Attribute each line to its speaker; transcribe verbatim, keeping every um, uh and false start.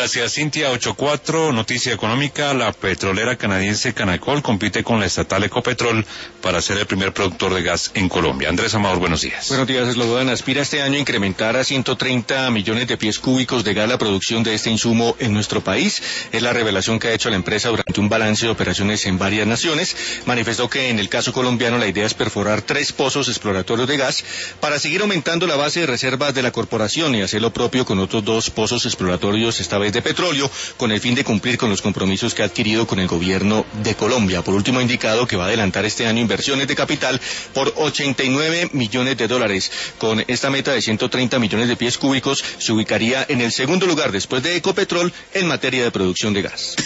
Speaker 1: Gracias, Cintia. ocho cuatro, noticia económica. La petrolera canadiense Canacol compite con la estatal Ecopetrol para ser el primer productor de gas en Colombia. Andrés Amador, buenos días.
Speaker 2: Buenos días, Slobodan. Aspira este año a incrementar a ciento treinta millones de pies cúbicos de gas la producción de este insumo en nuestro país. Es la revelación que ha hecho la empresa durante un balance de operaciones en varias naciones. Manifestó que en el caso colombiano la idea es perforar tres pozos exploratorios de gas para seguir aumentando la base de reservas de la corporación y hacer lo propio con otros dos pozos exploratorios, esta vez de petróleo, con el fin de cumplir con los compromisos que ha adquirido con el gobierno de Colombia. Por último, ha indicado que va a adelantar este año inversiones de capital por ochenta y nueve millones de dólares. Con esta meta de ciento treinta millones de pies cúbicos, se ubicaría en el segundo lugar después de Ecopetrol en materia de producción de gas.